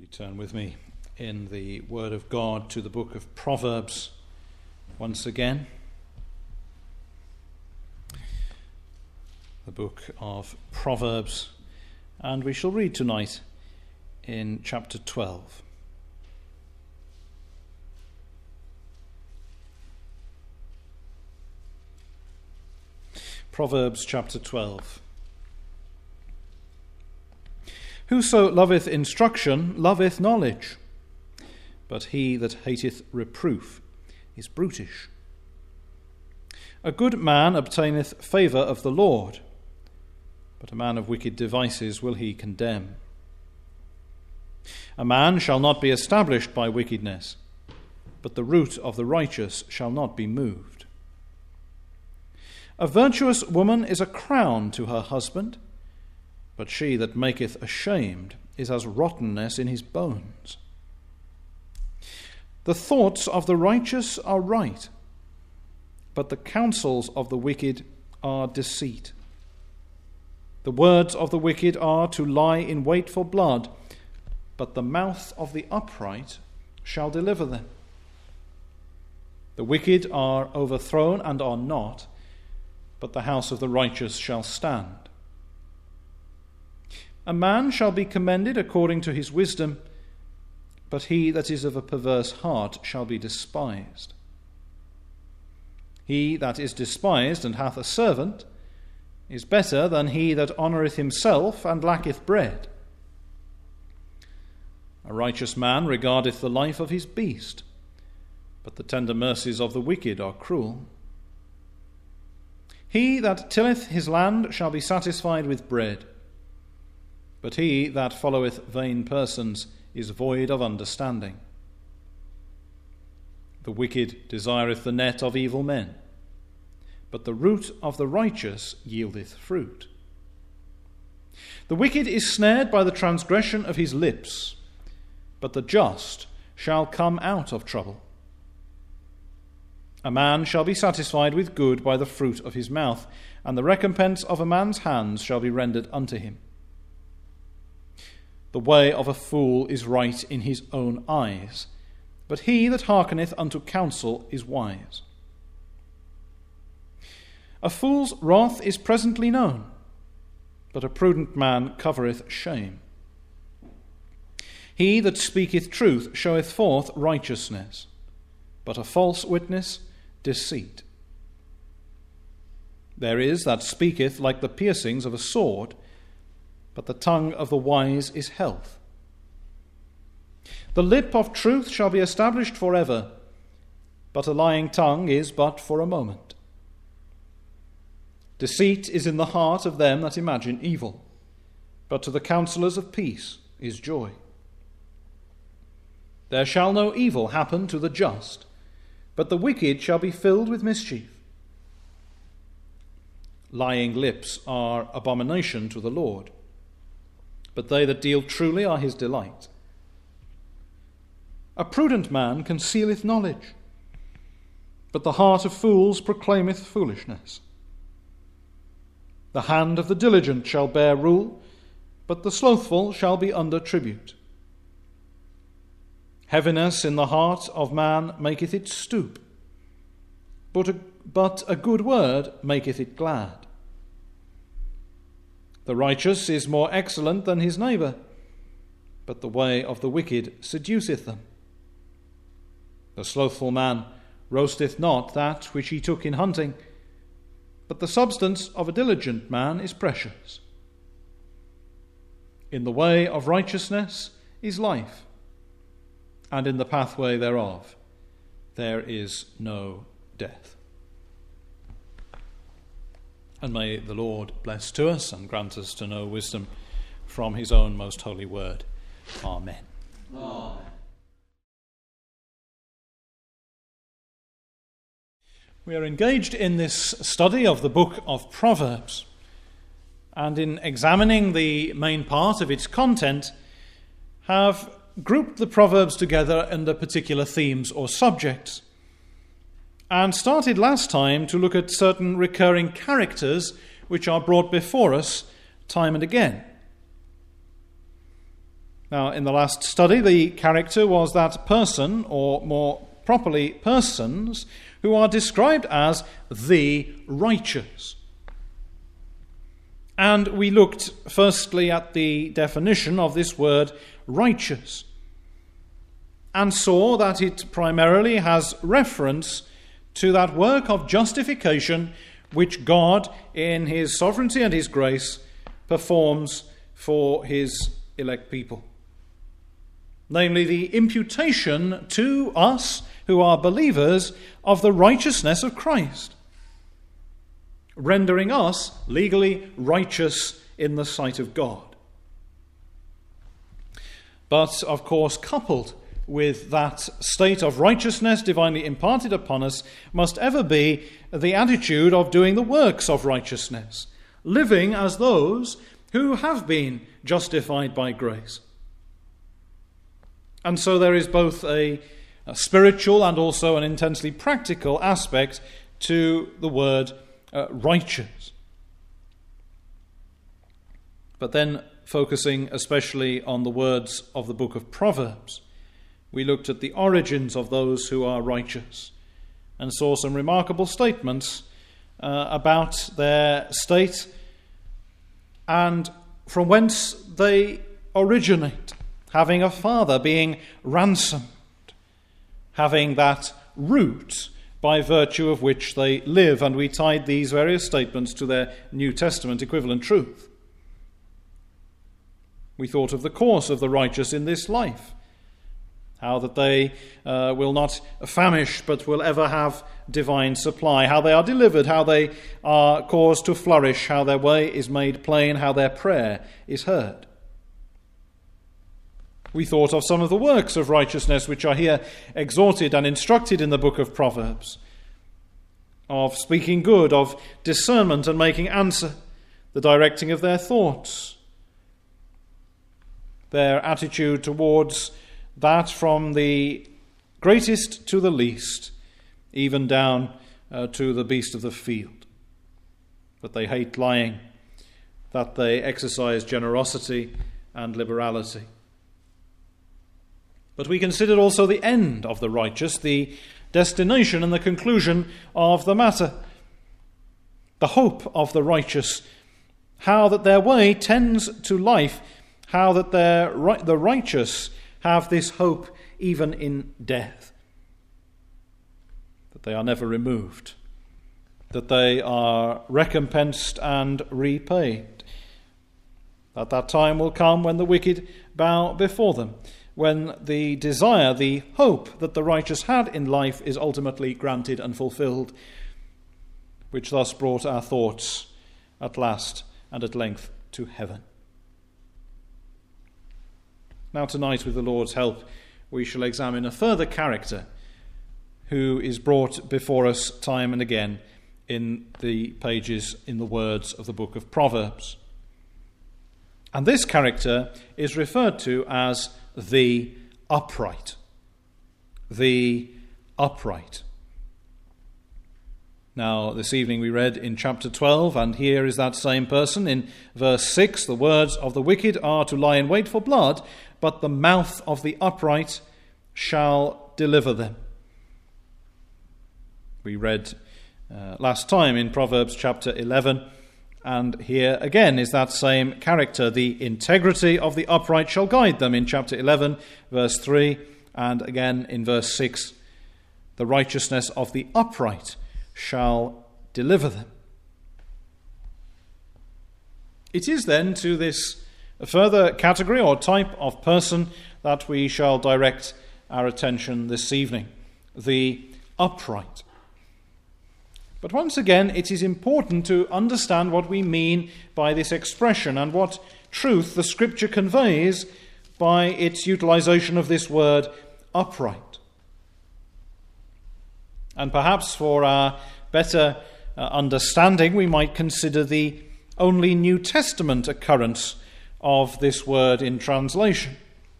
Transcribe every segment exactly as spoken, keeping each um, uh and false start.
Turn with me in the Word of God to the book of Proverbs once again. The book of Proverbs, and we shall read tonight in chapter twelve. Proverbs chapter twelve. Whoso loveth instruction loveth knowledge, but he that hateth reproof is brutish. A good man obtaineth favour of the Lord, but a man of wicked devices will he condemn. A man shall not be established by wickedness, but the root of the righteous shall not be moved. A virtuous woman is a crown to her husband, but she that maketh ashamed is as rottenness in his bones. The thoughts of the righteous are right, but the counsels of the wicked are deceit. The words of the wicked are to lie in wait for blood, but the mouth of the upright shall deliver them. The wicked are overthrown and are not, but the house of the righteous shall stand. A man shall be commended according to his wisdom, but he that is of a perverse heart shall be despised. He that is despised and hath a servant is better than he that honoureth himself and lacketh bread. A righteous man regardeth the life of his beast, but the tender mercies of the wicked are cruel. He that tilleth his land shall be satisfied with bread, but he that followeth vain persons is void of understanding. The wicked desireth the net of evil men, but the root of the righteous yieldeth fruit. The wicked is snared by the transgression of his lips, but the just shall come out of trouble. A man shall be satisfied with good by the fruit of his mouth, and the recompense of a man's hands shall be rendered unto him. The way of a fool is right in his own eyes, but he that hearkeneth unto counsel is wise. A fool's wrath is presently known, but a prudent man covereth shame. He that speaketh truth showeth forth righteousness, but a false witness deceit. There is that speaketh like the piercings of a sword, but the tongue of the wise is health. The lip of truth shall be established forever, but a lying tongue is but for a moment. Deceit is in the heart of them that imagine evil, but to the counselors of peace is joy. There shall no evil happen to the just, but the wicked shall be filled with mischief. Lying lips are abomination to the Lord, but they that deal truly are his delight. A prudent man concealeth knowledge, but the heart of fools proclaimeth foolishness. The hand of the diligent shall bear rule, but the slothful shall be under tribute. Heaviness in the heart of man maketh it stoop, but a, but a good word maketh it glad. The righteous is more excellent than his neighbour, but the way of the wicked seduceth them. The slothful man roasteth not that which he took in hunting, but the substance of a diligent man is precious. In the way of righteousness is life, and in the pathway thereof there is no death. And may the Lord bless to us and grant us to know wisdom from his own most holy word. Amen. Amen. We are engaged in this study of the book of Proverbs, and in examining the main part of its content, have grouped the Proverbs together under particular themes or subjects, and started last time to look at certain recurring characters which are brought before us time and again. Now, in the last study, the character was that person, or more properly, persons, who are described as the righteous. And we looked firstly at the definition of this word righteous, and saw that it primarily has reference to that work of justification which God, in his sovereignty and his grace, performs for his elect people. Namely, the imputation to us who are believers of the righteousness of Christ, rendering us legally righteous in the sight of God. But, of course, coupled with that state of righteousness divinely imparted upon us must ever be the attitude of doing the works of righteousness, living as those who have been justified by grace. And so there is both a, a spiritual and also an intensely practical aspect to the word uh, righteous. But then, focusing especially on the words of the book of Proverbs, we looked at the origins of those who are righteous and saw some remarkable statements uh, about their state and from whence they originate, having a father, being ransomed, having that root by virtue of which they live. And we tied these various statements to their New Testament equivalent truth. We thought of the course of the righteous in this life, how that they uh, will not famish but will ever have divine supply, how they are delivered, how they are caused to flourish, how their way is made plain, how their prayer is heard. We thought of some of the works of righteousness which are here exhorted and instructed in the book of Proverbs, of speaking good, of discernment and making answer, the directing of their thoughts, their attitude towards that from the greatest to the least, even down uh, to the beast of the field. That they hate lying, that they exercise generosity and liberality. But we considered also the end of the righteous, the destination and the conclusion of the matter, the hope of the righteous, how that their way tends to life, how that their, the righteous have this hope even in death, that they are never removed, that they are recompensed and repaid, that that time will come when the wicked bow before them, when the desire, the hope that the righteous had in life is ultimately granted and fulfilled, which thus brought our thoughts at last and at length to heaven. Now tonight, with the Lord's help, we shall examine a further character who is brought before us time and again in the pages, in the words of the book of Proverbs. And this character is referred to as the upright. The upright. Now, this evening we read in chapter twelve, and here is that same person in verse six, the words of the wicked are to lie in wait for blood, but the mouth of the upright shall deliver them. We read uh, last time in Proverbs chapter eleven, and here again is that same character. The integrity of the upright shall guide them in chapter eleven, verse three, and again in verse six, the righteousness of the upright shall deliver them. It is then to this further category or type of person that we shall direct our attention this evening, the upright. But once again, it is important to understand what we mean by this expression and what truth the Scripture conveys by its utilization of this word upright. And perhaps for our better uh, understanding, we might consider the only New Testament occurrence of this word in translation.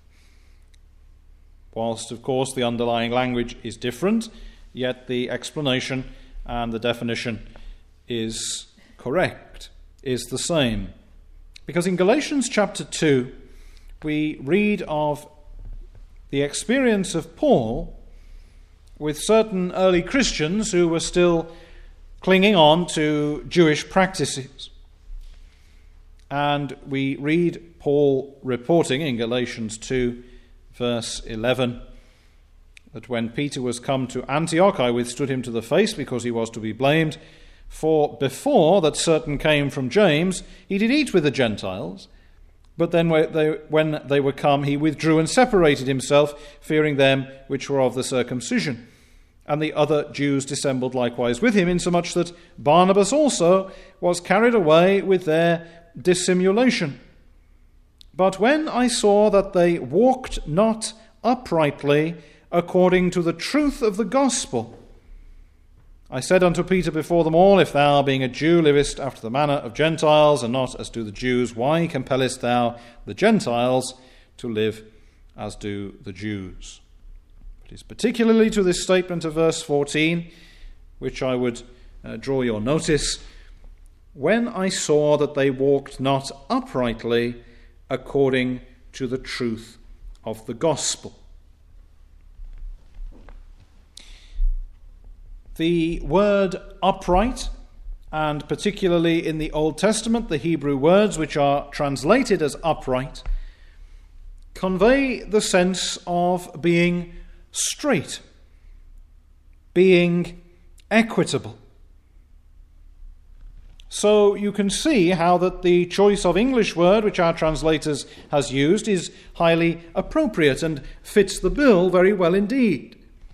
Whilst, of course, the underlying language is different, yet the explanation and the definition is correct, is the same. Because in Galatians chapter two, we read of the experience of Paul with certain early Christians who were still clinging on to Jewish practices. And we read Paul reporting in Galatians two, verse eleven, that when Peter was come to Antioch, I withstood him to the face, because he was to be blamed. For before that certain came from James, he did eat with the Gentiles, but then when they were come, he withdrew and separated himself, fearing them which were of the circumcision. And the other Jews dissembled likewise with him, insomuch that Barnabas also was carried away with their dissimulation. But when I saw that they walked not uprightly according to the truth of the gospel, I said unto Peter before them all, If thou, being a Jew, livest after the manner of Gentiles, and not as do the Jews, why compellest thou the Gentiles to live as do the Jews? It is particularly to this statement of verse fourteen, which I would uh, draw your notice. When I saw that they walked not uprightly according to the truth of the gospel. The word upright, and particularly in the Old Testament, the Hebrew words which are translated as upright, convey the sense of being straight, being equitable. So you can see how that the choice of English word which our translators has used is highly appropriate and fits the bill very well indeed.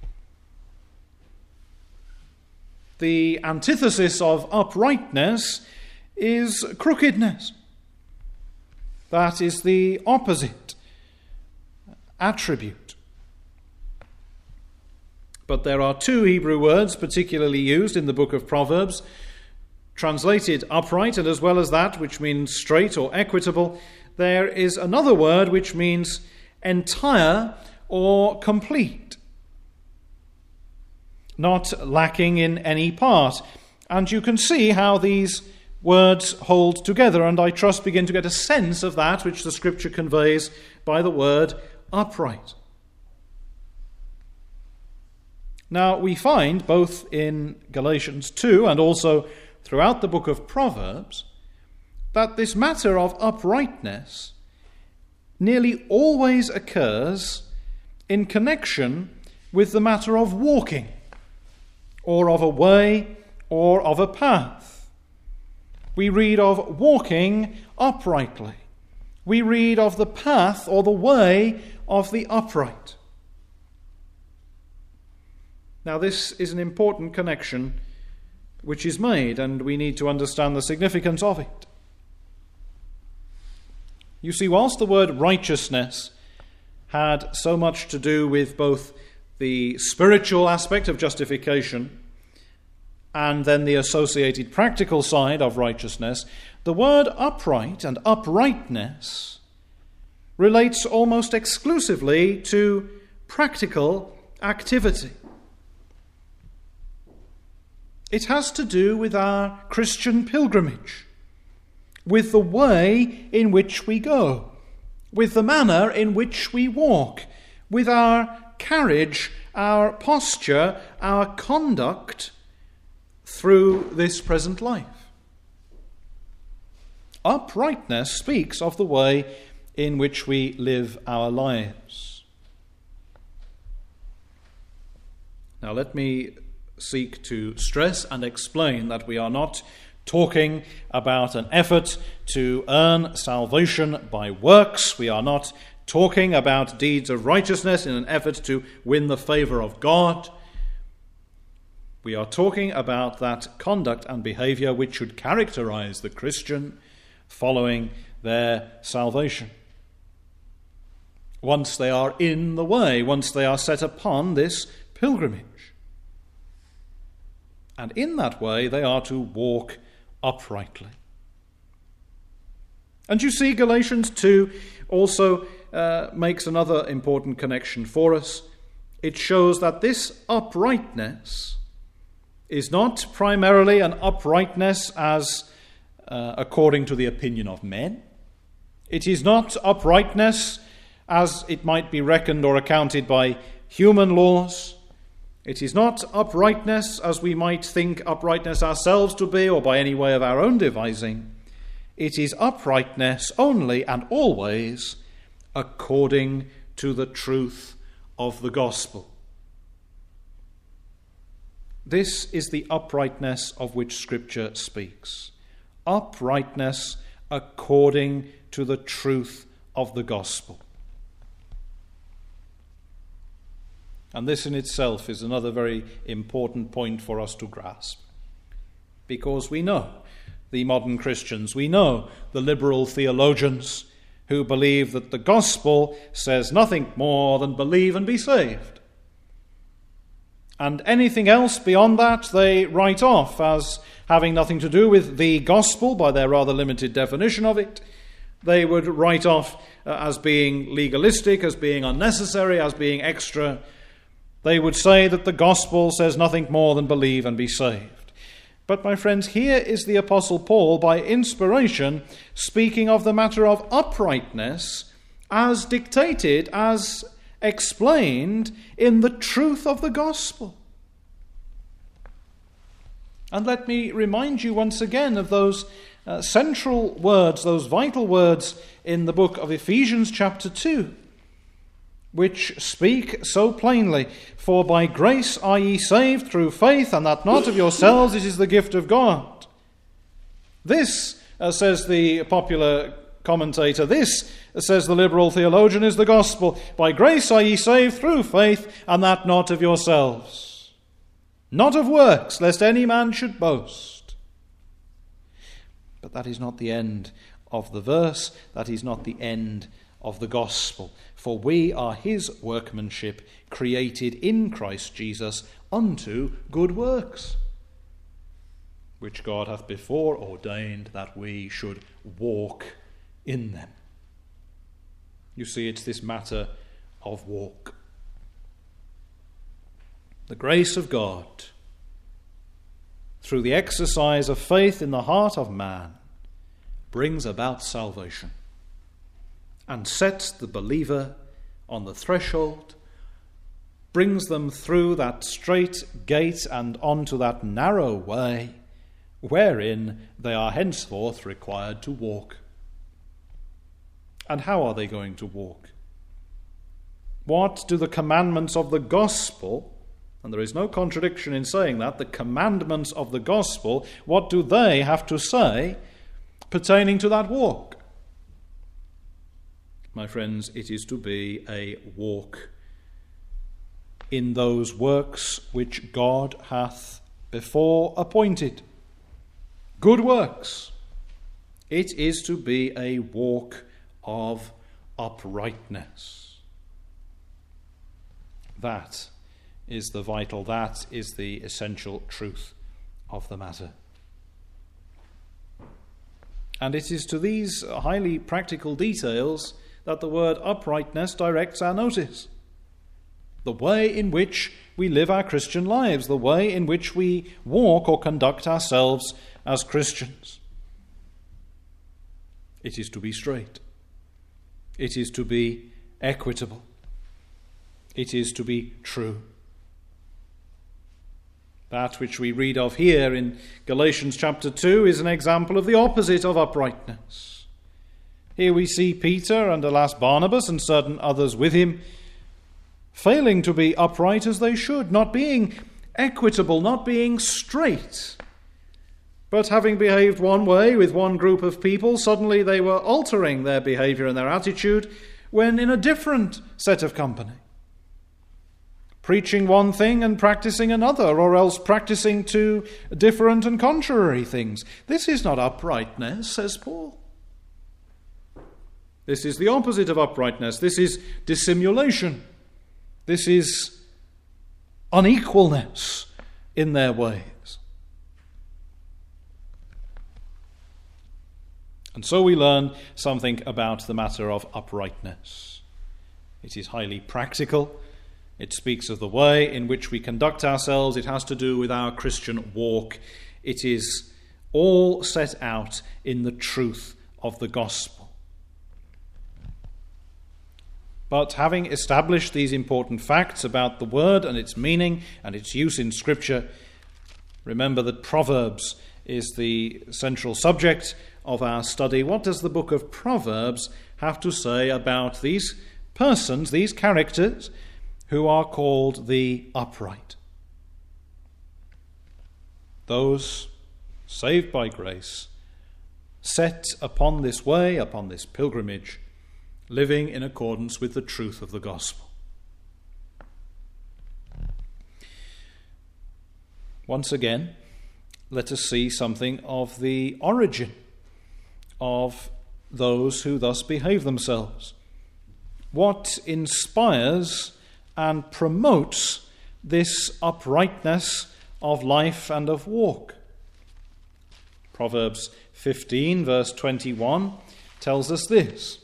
The antithesis of uprightness is crookedness. That is the opposite attribute. But there are two Hebrew words particularly used in the book of Proverbs, translated upright, and as well as that which means straight or equitable, there is another word which means entire or complete, not lacking in any part. And you can see how these words hold together, and I trust begin to get a sense of that which the Scripture conveys by the word upright. Now, we find both in Galatians two and also throughout the book of Proverbs that this matter of uprightness nearly always occurs in connection with the matter of walking, or of a way, or of a path. We read of walking uprightly. We read of the path or the way of the upright. Now, this is an important connection which is made, and we need to understand the significance of it. You see, whilst the word righteousness had so much to do with both the spiritual aspect of justification and then the associated practical side of righteousness, the word upright and uprightness relates almost exclusively to practical activity. It has to do with our Christian pilgrimage, with the way in which we go, with the manner in which we walk, with our carriage, our posture, our conduct through this present life. Uprightness speaks of the way in which we live our lives. Now let me seek to stress and explain that we are not talking about an effort to earn salvation by works. We are not talking about deeds of righteousness in an effort to win the favor of God. We are talking about that conduct and behavior which should characterize the Christian following their salvation. Once they are in the way, once they are set upon this pilgrimage. And in that way, they are to walk uprightly. And you see, Galatians two also uh, makes another important connection for us. It shows that this uprightness is not primarily an uprightness as uh, according to the opinion of men, It is not uprightness as it might be reckoned or accounted by human laws. It is not uprightness as we might think uprightness ourselves to be or by any way of our own devising. It is uprightness only and always according to the truth of the gospel. This is the uprightness of which Scripture speaks. Uprightness according to the truth of the gospel. And this in itself is another very important point for us to grasp. Because we know the modern Christians, we know the liberal theologians who believe that the gospel says nothing more than believe and be saved. And anything else beyond that they write off as having nothing to do with the gospel by their rather limited definition of it. They would write off uh, as being legalistic, as being unnecessary, as being extra. They would say that the gospel says nothing more than believe and be saved. But, my friends, here is the Apostle Paul, by inspiration, speaking of the matter of uprightness as dictated, as explained in the truth of the gospel. And let me remind you once again of those uh, central words, those vital words in the book of Ephesians chapter two, which speak so plainly, "For by grace are ye saved through faith, and that not of yourselves, it is the gift of God." This, uh, says the popular commentator, this, uh, says the liberal theologian, is the gospel. By grace are ye saved through faith, and that not of yourselves. Not of works, lest any man should boast. But that is not the end of the verse. That is not the end of the gospel. For we are his workmanship, created in Christ Jesus unto good works, which God hath before ordained that we should walk in them. You see, it's this matter of walk. The grace of God, through the exercise of faith in the heart of man, brings about salvation and sets the believer on the threshold, brings them through that strait gate and onto that narrow way wherein they are henceforth required to walk. And how are they going to walk? What do the commandments of the gospel, and there is no contradiction in saying that, the commandments of the gospel, what do they have to say pertaining to that walk? My friends, it is to be a walk in those works which God hath before appointed. Good works. It is to be a walk of uprightness. That is the vital, that is the essential truth of the matter. And it is to these highly practical details that the word uprightness directs our notice. The way in which we live our Christian lives, the way in which we walk or conduct ourselves as Christians. It is to be straight. It is to be equitable. It is to be true. That which we read of here in Galatians chapter two is an example of the opposite of uprightness. Here we see Peter and alas Barnabas and certain others with him failing to be upright as they should, not being equitable, not being straight. But having behaved one way with one group of people, suddenly they were altering their behavior and their attitude when in a different set of company. Preaching one thing and practicing another, or else practicing two different and contrary things. This is not uprightness, says Paul. This is the opposite of uprightness. This is dissimulation. This is unequalness in their ways. And so we learn something about the matter of uprightness. It is highly practical. It speaks of the way in which we conduct ourselves. It has to do with our Christian walk. It is all set out in the truth of the gospel. But having established these important facts about the word and its meaning and its use in Scripture, remember that Proverbs is the central subject of our study. What does the book of Proverbs have to say about these persons, these characters, who are called the upright? Those saved by grace, set upon this way, upon this pilgrimage, living in accordance with the truth of the gospel. Once again, let us see something of the origin of those who thus behave themselves. What inspires and promotes this uprightness of life and of walk? Proverbs fifteen, verse twenty-one, tells us this: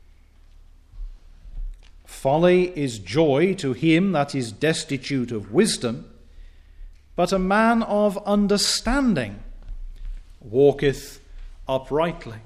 "Folly is joy to him that is destitute of wisdom, but a man of understanding walketh uprightly."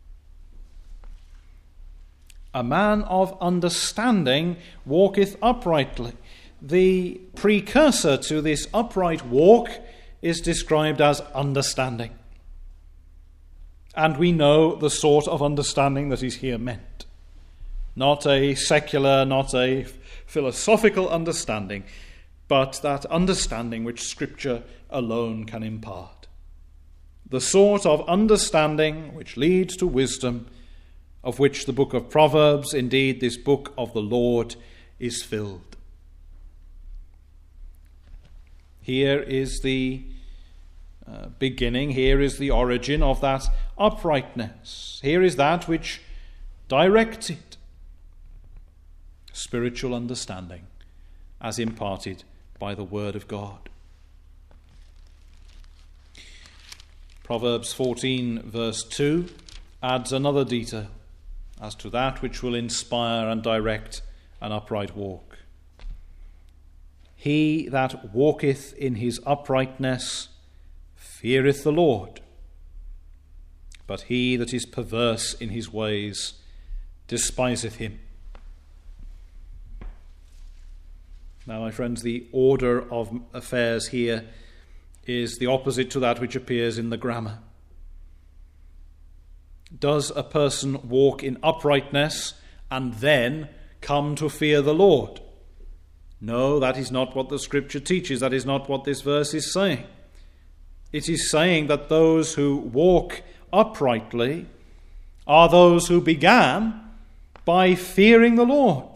A man of understanding walketh uprightly. The precursor to this upright walk is described as understanding. And we know the sort of understanding that is here meant. Not a secular, not a philosophical understanding, but that understanding which Scripture alone can impart. The sort of understanding which leads to wisdom, of which the book of Proverbs, indeed this book of the Lord, is filled. Here is the uh, beginning, here is the origin of that uprightness. Here is that which directs it. Spiritual understanding as imparted by the Word of God. Proverbs fourteen, verse two, adds another detail as to that which will inspire and direct an upright walk. "He that walketh in his uprightness feareth the Lord, but he that is perverse in his ways despiseth him." Now, my friends, the order of affairs here is the opposite to that which appears in the grammar. Does a person walk in uprightness and then come to fear the Lord? No, that is not what the Scripture teaches. That is not what this verse is saying. It is saying that those who walk uprightly are those who began by fearing the Lord,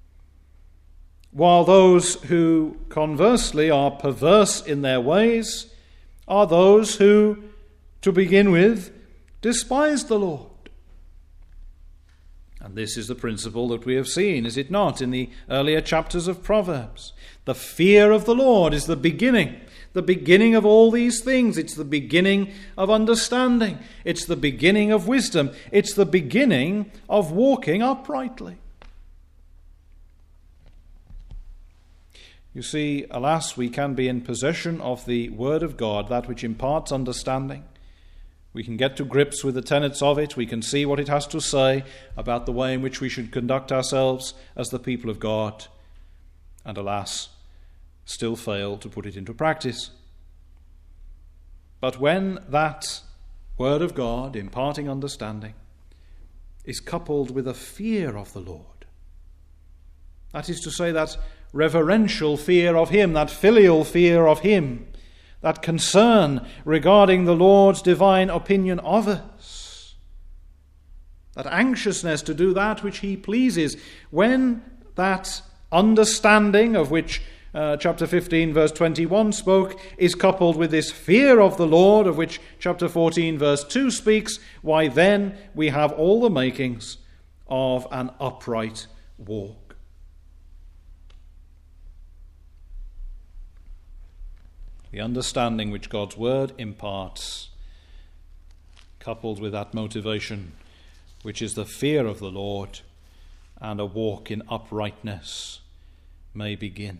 while those who conversely are perverse in their ways are those who, to begin with, despise the Lord. And this is the principle that we have seen, is it not, in the earlier chapters of Proverbs? The fear of the Lord is the beginning, the beginning of all these things. It's the beginning of understanding. It's the beginning of wisdom. It's the beginning of walking uprightly. You see, alas, we can be in possession of the Word of God, that which imparts understanding. We can get to grips with the tenets of it. We can see what it has to say about the way in which we should conduct ourselves as the people of God. And alas, still fail to put it into practice. But when that Word of God, imparting understanding, is coupled with a fear of the Lord, that is to say, that reverential fear of Him, that filial fear of Him, that concern regarding the Lord's divine opinion of us, that anxiousness to do that which He pleases, when that understanding of which uh, chapter fifteen verse twenty-one spoke is coupled with this fear of the Lord of which chapter fourteen verse two speaks, why then we have all the makings of an upright walk. The understanding which God's Word imparts, coupled with that motivation, which is the fear of the Lord and a walk in uprightness, may begin.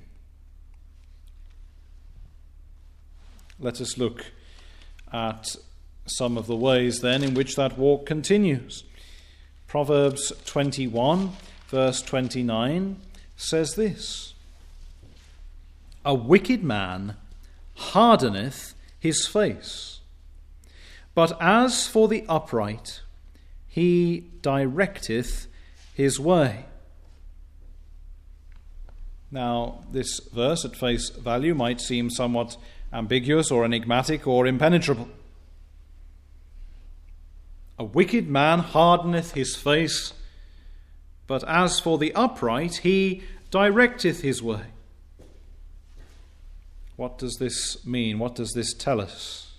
Let us look at some of the ways then in which that walk continues. Proverbs twenty-one, verse twenty-nine, says this: "A wicked man hardeneth his face, but as for the upright, he directeth his way." Now, this verse at face value might seem somewhat ambiguous or enigmatic or impenetrable. A wicked man hardeneth his face, but as for the upright, he directeth his way. What does this mean? What does this tell us?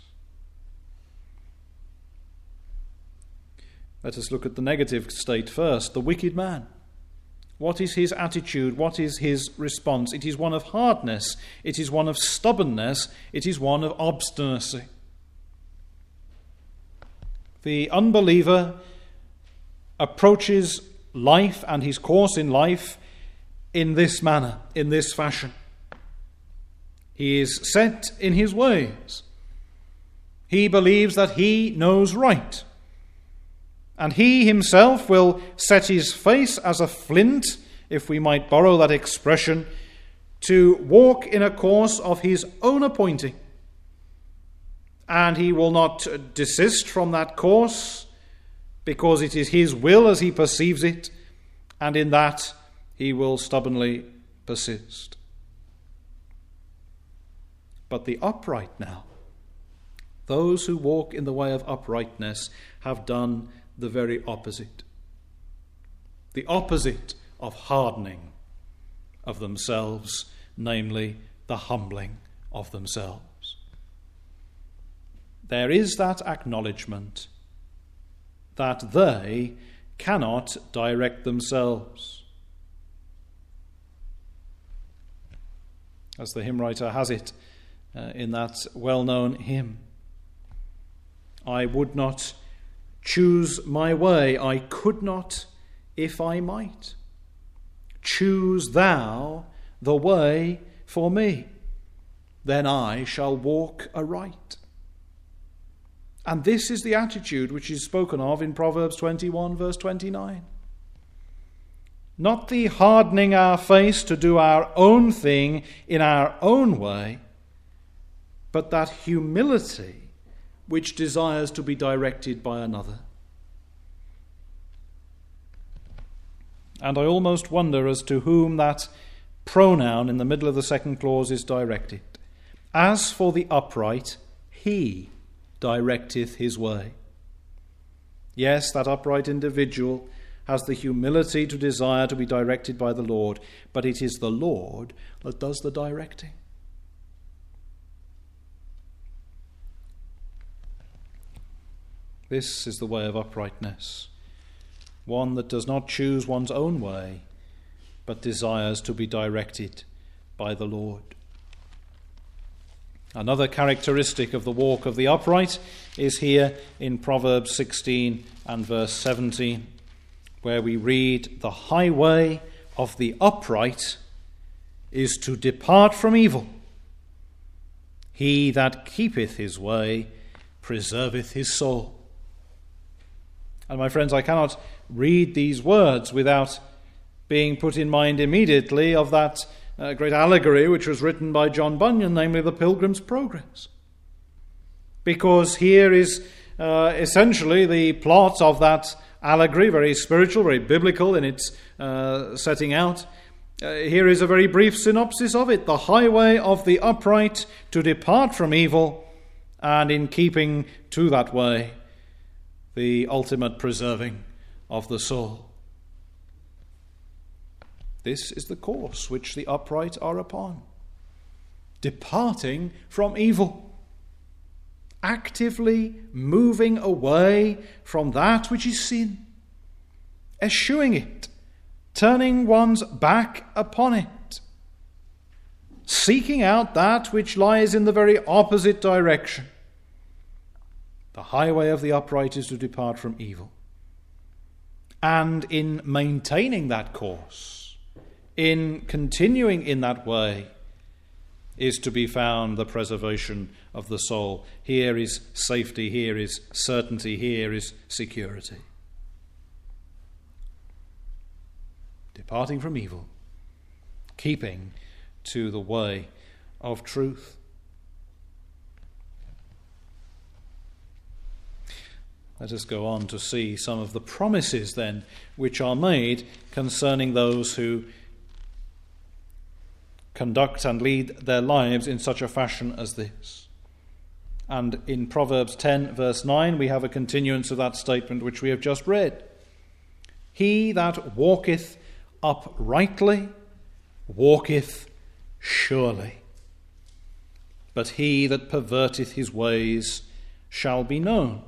Let us look at the negative state first, the wicked man. What is his attitude? What is his response? It is one of hardness. It is one of stubbornness. It is one of obstinacy. The unbeliever approaches life and his course in life in this manner, in this fashion. He is set in his ways. He believes that he knows right. And he himself will set his face as a flint, if we might borrow that expression, to walk in a course of his own appointing. And he will not desist from that course, because it is his will as he perceives it, and in that he will stubbornly persist. But the upright now, those who walk in the way of uprightness, have done the very opposite. The opposite of hardening of themselves, namely the humbling of themselves. There is that acknowledgement that they cannot direct themselves. As the hymn writer has it uh, in that well-known hymn, "I would not choose my way, I could not if I might. Choose thou the way for me, then I shall walk aright." And this is the attitude which is spoken of in Proverbs twenty-one, verse twenty-nine. Not the hardening our face to do our own thing in our own way, but that humility which desires to be directed by another. And I almost wonder as to whom that pronoun in the middle of the second clause is directed. As for the upright, he directeth his way. Yes, that upright individual has the humility to desire to be directed by the Lord, but it is the Lord that does the directing. This is the way of uprightness, one that does not choose one's own way, but desires to be directed by the Lord. Another characteristic of the walk of the upright is here in Proverbs sixteen and verse seventeen, where we read, "The highway of the upright is to depart from evil. He that keepeth his way preserveth his soul." And my friends, I cannot read these words without being put in mind immediately of that uh, great allegory which was written by John Bunyan, namely the Pilgrim's Progress. Because here is uh, essentially the plot of that allegory, very spiritual, very biblical in its uh, setting out. Uh, here is a very brief synopsis of it. The highway of the upright to depart from evil, and in keeping to that way, the ultimate preserving of the soul. This is the course which the upright are upon. Departing from evil. Actively moving away from that which is sin. Eschewing it. Turning one's back upon it. Seeking out that which lies in the very opposite direction. The highway of the upright is to depart from evil. And in maintaining that course, in continuing in that way, is to be found the preservation of the soul. Here is safety, here is certainty, here is security. departing from evil, keeping to the way of truth. Let us go on to see some of the promises then which are made concerning those who conduct and lead their lives in such a fashion as this. And in Proverbs ten, verse nine, we have a continuance of that statement which we have just read. He that walketh uprightly walketh surely, but he that perverteth his ways shall be known.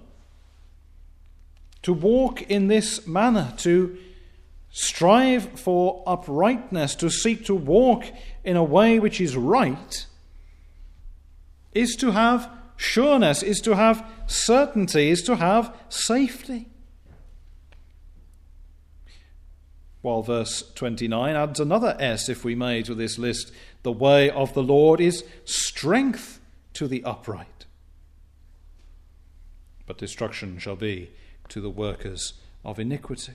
To walk in this manner, to strive for uprightness, to seek to walk in a way which is right, is to have sureness, is to have certainty, is to have safety. While verse twenty-nine adds another S, if we may, to this list. The way of the Lord is strength to the upright, but destruction shall be to the workers of iniquity.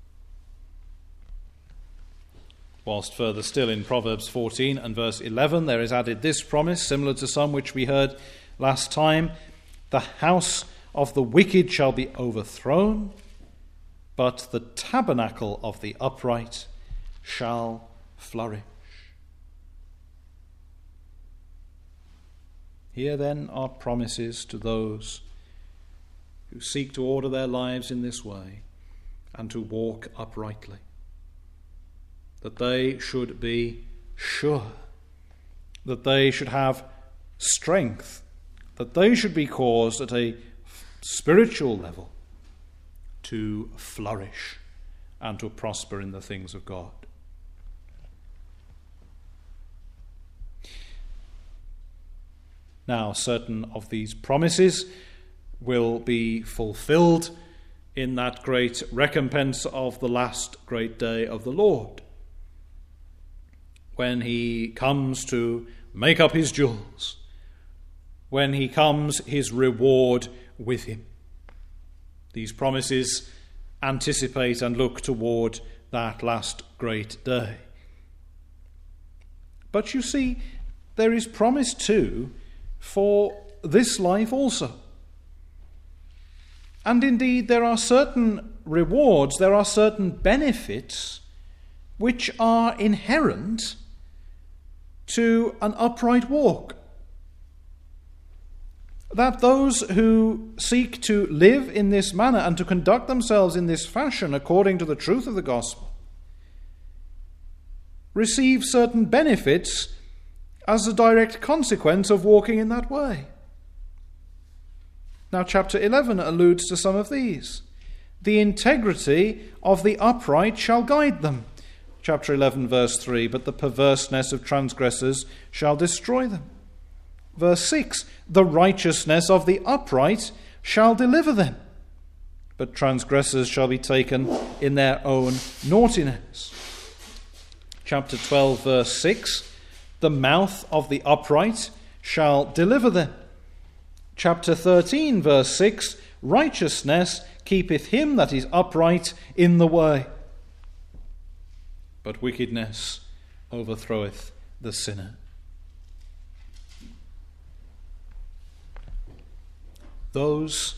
Whilst further still in Proverbs fourteen and verse eleven, there is added this promise, similar to some which we heard last time. The house of the wicked shall be overthrown, but the tabernacle of the upright shall flourish. Here then are promises to those who seek to order their lives in this way and to walk uprightly, that they should be sure, that they should have strength, that they should be caused at a spiritual level to flourish and to prosper in the things of God. Now, certain of these promises will be fulfilled in that great recompense of the last great day of the Lord, when he comes to make up his jewels, when he comes his reward with him. These promises anticipate and look toward that last great day. But you see, there is promise too for this life also. And indeed, there are certain rewards, there are certain benefits which are inherent to an upright walk. That those who seek to live in this manner and to conduct themselves in this fashion according to the truth of the gospel receive certain benefits as a direct consequence of walking in that way. Now, chapter eleven alludes to some of these. The integrity of the upright shall guide them. Chapter eleven, verse three, but the perverseness of transgressors shall destroy them. Verse six, the righteousness of the upright shall deliver them, but transgressors shall be taken in their own naughtiness. Chapter twelve, verse six, the mouth of the upright shall deliver them. Chapter thirteen, verse six, righteousness keepeth him that is upright in the way, but wickedness overthroweth the sinner. Those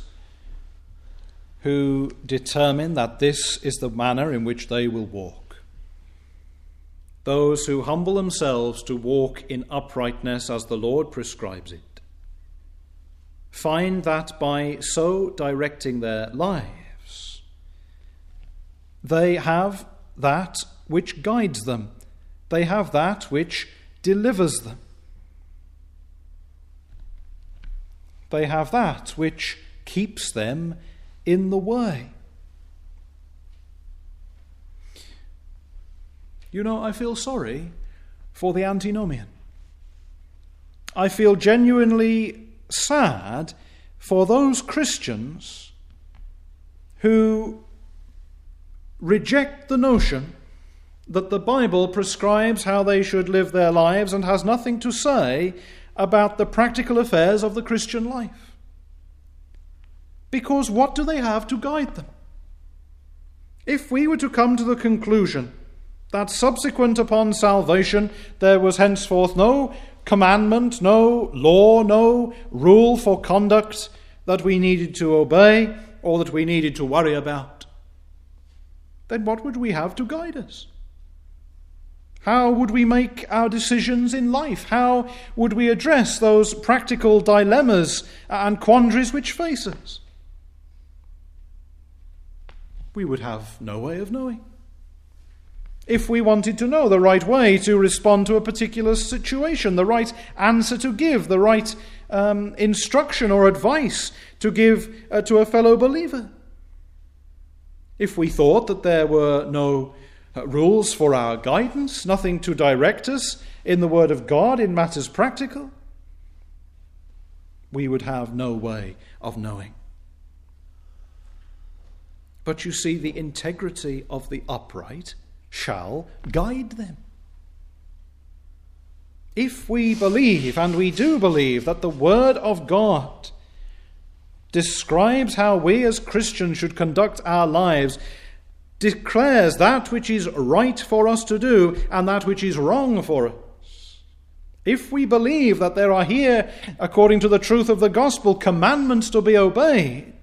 who determine that this is the manner in which they will walk, those who humble themselves to walk in uprightness as the Lord prescribes it, find that by so directing their lives, they have that which guides them, they have that which delivers them. They have that which keeps them in the way. You know, I feel sorry for the antinomian. I feel genuinely sad for those Christians who reject the notion that the Bible prescribes how they should live their lives and has nothing to say about the practical affairs of the Christian life. Because what do they have to guide them? If we were to come to the conclusion that subsequent upon salvation there was henceforth no commandment, no law, no rule for conduct that we needed to obey or that we needed to worry about, then what would we have to guide us? How would we make our decisions in life? How would we address those practical dilemmas and quandaries which face us? We would have no way of knowing. If we wanted to know the right way to respond to a particular situation, the right answer to give, the right um, instruction or advice to give uh, to a fellow believer. If we thought that there were no uh, rules for our guidance, nothing to direct us in the Word of God in matters practical, we would have no way of knowing. But you see, the integrity of the upright shall guide them. If we believe, and we do believe, that the Word of God describes how we as Christians should conduct our lives, declares that which is right for us to do and that which is wrong for us, if we believe that there are here, according to the truth of the gospel, commandments to be obeyed,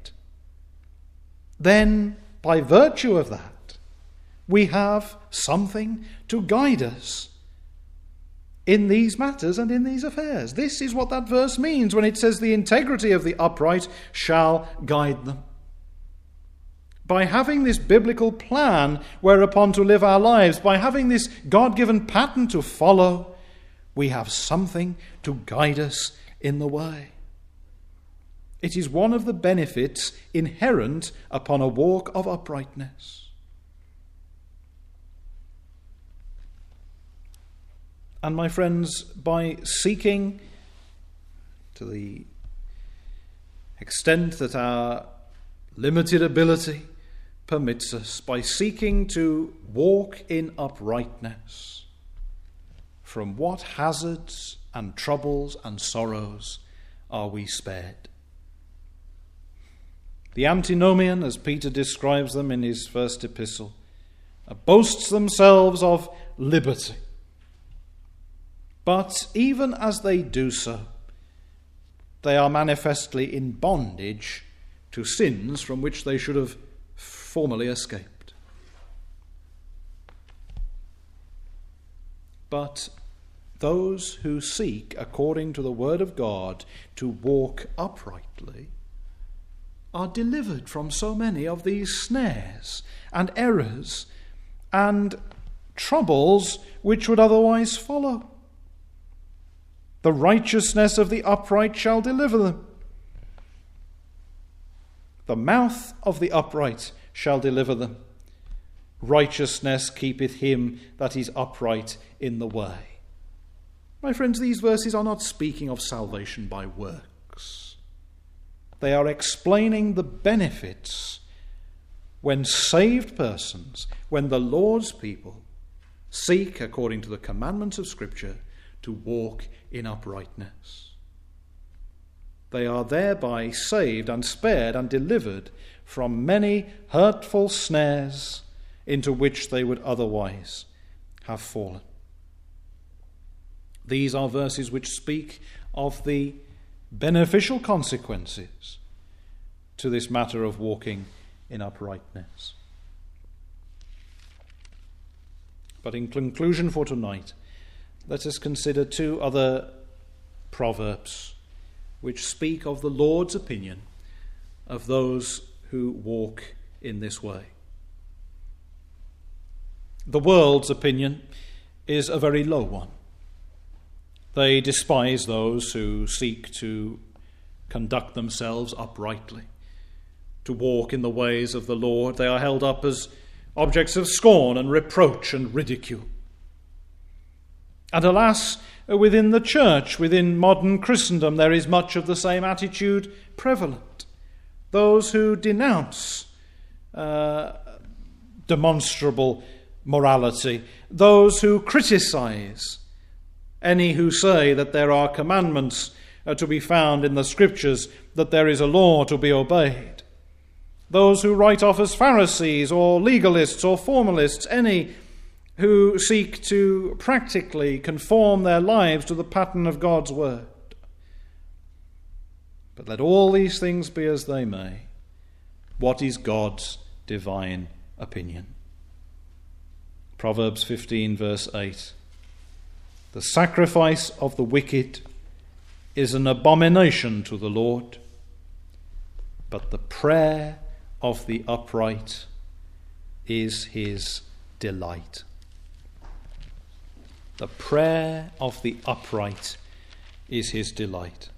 then by virtue of that, we have something to guide us in these matters and in these affairs. This is what that verse means when it says the integrity of the upright shall guide them. By having this biblical plan whereupon to live our lives, by having this God-given pattern to follow, we have something to guide us in the way. It is one of the benefits inherent upon a walk of uprightness. And my friends, by seeking, to the extent that our limited ability permits us, by seeking to walk in uprightness, from what hazards and troubles and sorrows are we spared? The antinomian, as Peter describes them in his first epistle, boasts themselves of liberty. But even as they do so, they are manifestly in bondage to sins from which they should have formerly escaped. But those who seek, according to the word of God, to walk uprightly, are delivered from so many of these snares and errors and troubles which would otherwise follow. The righteousness of the upright shall deliver them. The mouth of the upright shall deliver them. Righteousness keepeth him that is upright in the way. My friends, these verses are not speaking of salvation by works. They are explaining the benefits when saved persons, when the Lord's people seek, according to the commandments of Scripture, to walk in uprightness. They are thereby saved and spared and delivered from many hurtful snares into which they would otherwise have fallen. These are verses which speak of the beneficial consequences to this matter of walking in uprightness. But in conclusion for tonight, let us consider two other proverbs which speak of the Lord's opinion of those who walk in this way. The world's opinion is a very low one. They despise those who seek to conduct themselves uprightly, to walk in the ways of the Lord. They are held up as objects of scorn and reproach and ridicule. And alas, within the church, within modern Christendom, there is much of the same attitude prevalent. Those who denounce uh, demonstrable morality, those who criticize any who say that there are commandments uh, to be found in the Scriptures, that there is a law to be obeyed, those who write off as Pharisees or legalists or formalists any who seek to practically conform their lives to the pattern of God's word. But let all these things be as they may, what is God's divine opinion? Proverbs fifteen, verse eight. The sacrifice of the wicked is an abomination to the Lord, but the prayer of the upright is his delight. The prayer of the upright is his delight.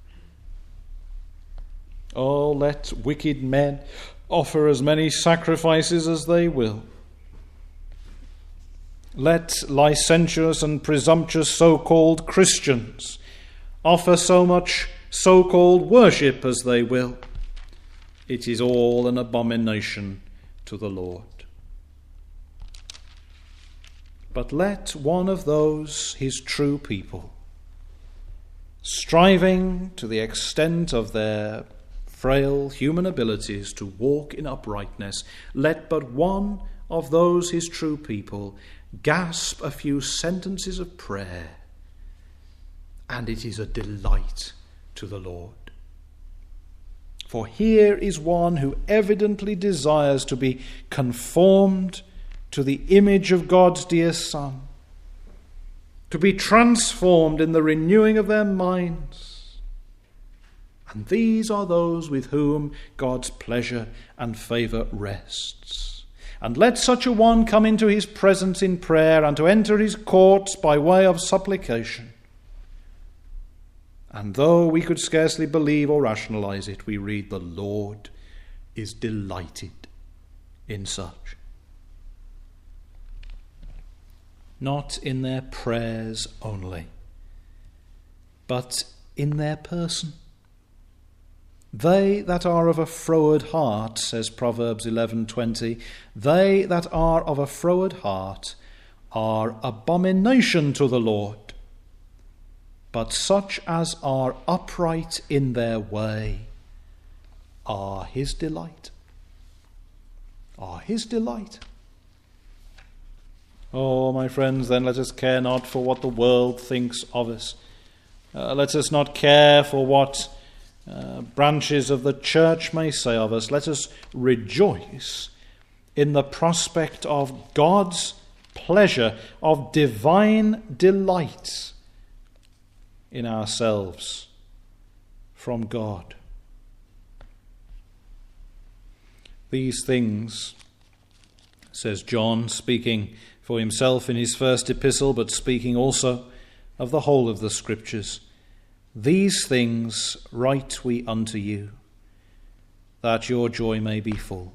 Oh, let wicked men offer as many sacrifices as they will. Let licentious and presumptuous so-called Christians offer so much so-called worship as they will. It is all an abomination to the Lord. But let one of those, his true people, striving to the extent of their frail human abilities to walk in uprightness, let but one of those, his true people, gasp a few sentences of prayer, and it is a delight to the Lord. For here is one who evidently desires to be conformed to the image of God's dear Son, to be transformed in the renewing of their minds. And these are those with whom God's pleasure and favour rests. And let such a one come into his presence in prayer and to enter his courts by way of supplication. And though we could scarcely believe or rationalize it, we read, the Lord is delighted in such. Not in their prayers only, but in their person. They that are of a froward heart, says Proverbs eleven twenty, they that are of a froward heart are abomination to the Lord. But such as are upright in their way are his delight. Are his delight. Oh, my friends, then let us care not for what the world thinks of us. Uh, let us not care for what uh, branches of the church may say of us. Let us rejoice in the prospect of God's pleasure, of divine delight in ourselves from God. These things, says John, speaking for himself in his first epistle, but speaking also of the whole of the Scriptures, these things write we unto you, that your joy may be full.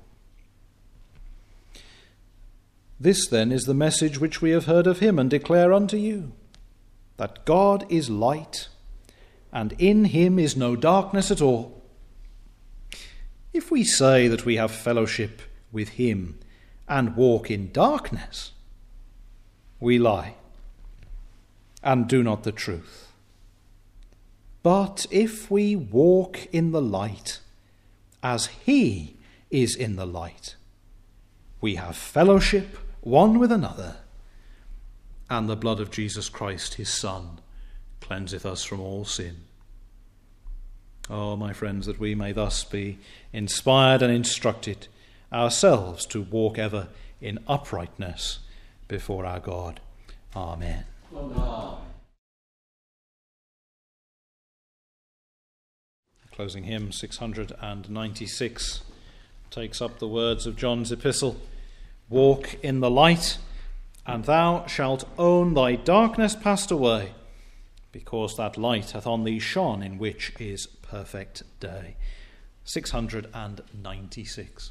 This then is the message which we have heard of him and declare unto you, that God is light, and in him is no darkness at all. If we say that we have fellowship with him and walk in darkness, we lie and do not the truth. But if we walk in the light, as he is in the light, we have fellowship one with another, and the blood of Jesus Christ, his Son, cleanseth us from all sin. Oh, my friends, that we may thus be inspired and instructed ourselves to walk ever in uprightness before our God. Amen. Amen. Closing hymn six hundred ninety-six takes up the words of John's epistle. Walk in the light, and thou shalt own thy darkness passed away, because that light hath on thee shone, in which is perfect day. six hundred ninety-six.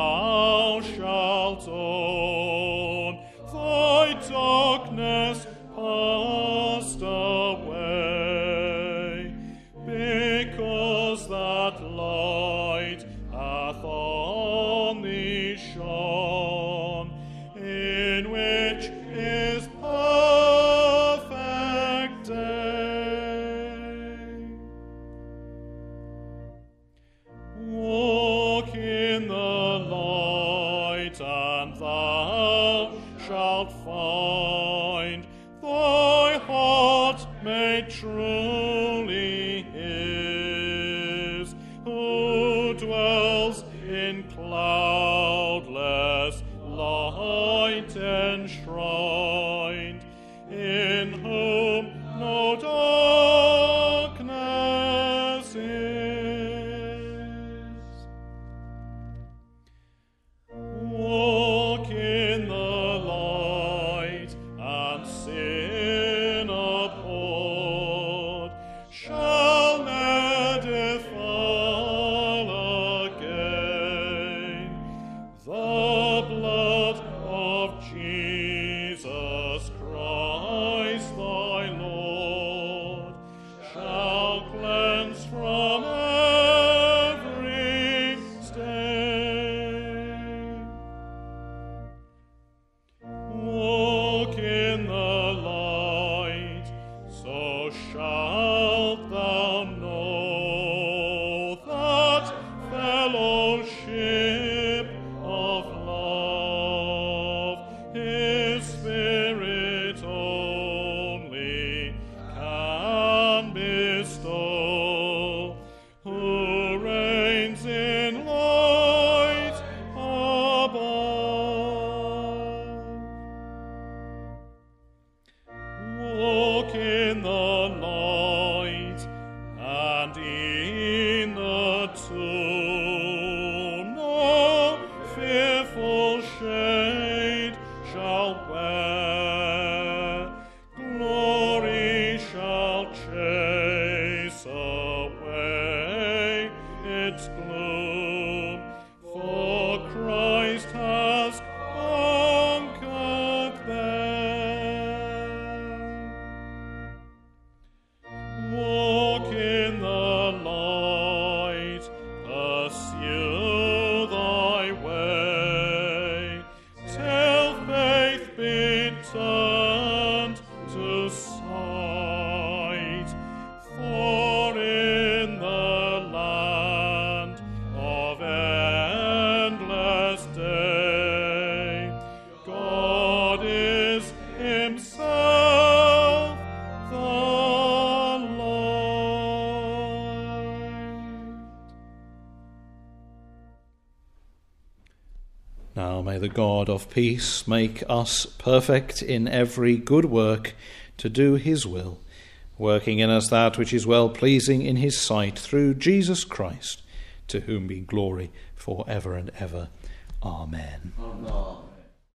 Darkness as that light hath on thee shone, in which is perfect day. Walk in the light, and thou shalt find thy heart made truly his, who dwells in cloudless light enshrined, in whom no darkness is. Walk in the light, and sin abhorred shall never fall again. The blood of Jesus Christ thy Lord shall cleanse from every stain. Walk in the light, so shalt thou know that fellowship of love His Spirit only can bestow, who reigns in light above. Walk in the light, and in the tomb no fearful shade shall wear. Glory shall chase away its gloom, for Christ has conquered there. Walk in the light, pursue thy way, till faith be turned to sight. For in the land of endless day, God is Himself the light. Now may the God of peace make us perfect in every good work to do His will, working in us that which is well-pleasing in His sight, through Jesus Christ, to whom be glory for ever and ever. Amen. Amen.